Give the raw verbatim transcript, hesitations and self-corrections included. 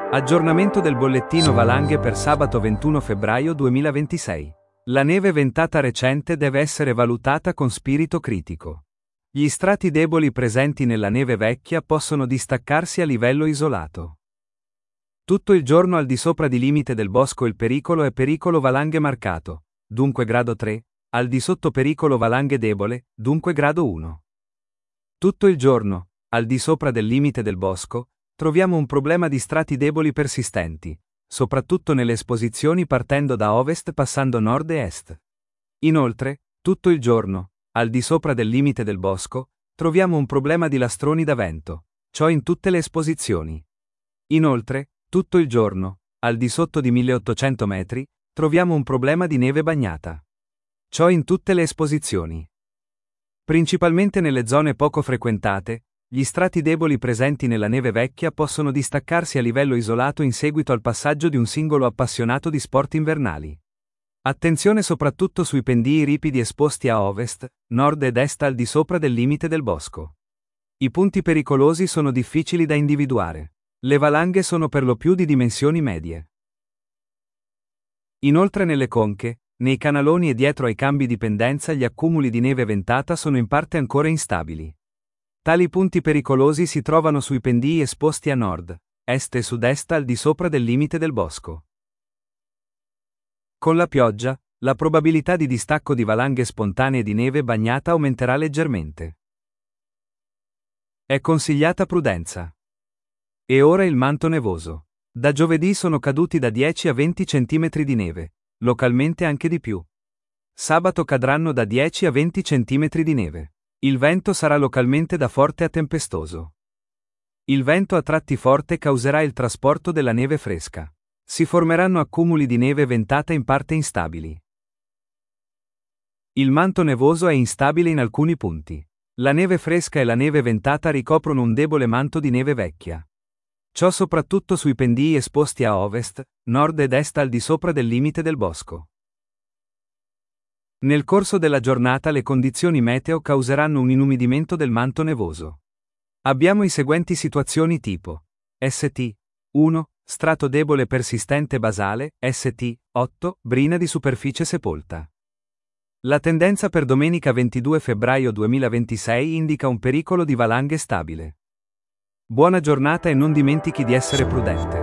Aggiornamento del bollettino valanghe per sabato ventuno febbraio duemilaventisei. La neve ventata recente deve essere valutata con spirito critico. Gli strati deboli presenti nella neve vecchia possono distaccarsi a livello isolato. Tutto il giorno al di sopra di limite del bosco il pericolo è pericolo valanghe marcato, dunque grado tre, al di sotto pericolo valanghe debole, dunque grado uno. Tutto il giorno, al di sopra del limite del bosco, troviamo un problema di strati deboli persistenti, soprattutto nelle esposizioni partendo da ovest passando nord e est. Inoltre, tutto il giorno, al di sopra del limite del bosco, troviamo un problema di lastroni da vento, ciò in tutte le esposizioni. Inoltre, tutto il giorno, al di sotto di milleottocento metri, troviamo un problema di neve bagnata. Ciò in tutte le esposizioni. Principalmente nelle zone poco frequentate, gli strati deboli presenti nella neve vecchia possono distaccarsi a livello isolato in seguito al passaggio di un singolo appassionato di sport invernali. Attenzione soprattutto sui pendii ripidi esposti a ovest, nord ed est al di sopra del limite del bosco. I punti pericolosi sono difficili da individuare. Le valanghe sono per lo più di dimensioni medie. Inoltre nelle conche, nei canaloni e dietro ai cambi di pendenza gli accumuli di neve ventata sono in parte ancora instabili. Tali punti pericolosi si trovano sui pendii esposti a nord, est e sud-est al di sopra del limite del bosco. Con la pioggia, la probabilità di distacco di valanghe spontanee di neve bagnata aumenterà leggermente. È consigliata prudenza. E ora il manto nevoso. Da giovedì sono caduti da dieci a venti centimetri di neve, localmente anche di più. Sabato cadranno da dieci a venti centimetri di neve. Il vento sarà localmente da forte a tempestoso. Il vento a tratti forte causerà il trasporto della neve fresca. Si formeranno accumuli di neve ventata in parte instabili. Il manto nevoso è instabile in alcuni punti. La neve fresca e la neve ventata ricoprono un debole manto di neve vecchia. Ciò soprattutto sui pendii esposti a ovest, nord ed est al di sopra del limite del bosco. Nel corso della giornata le condizioni meteo causeranno un inumidimento del manto nevoso. Abbiamo i seguenti situazioni tipo: S T uno, strato debole persistente basale, S T otto, brina di superficie sepolta. La tendenza per domenica ventidue febbraio duemilaventisei indica un pericolo di valanghe stabile. Buona giornata e non dimentichi di essere prudente.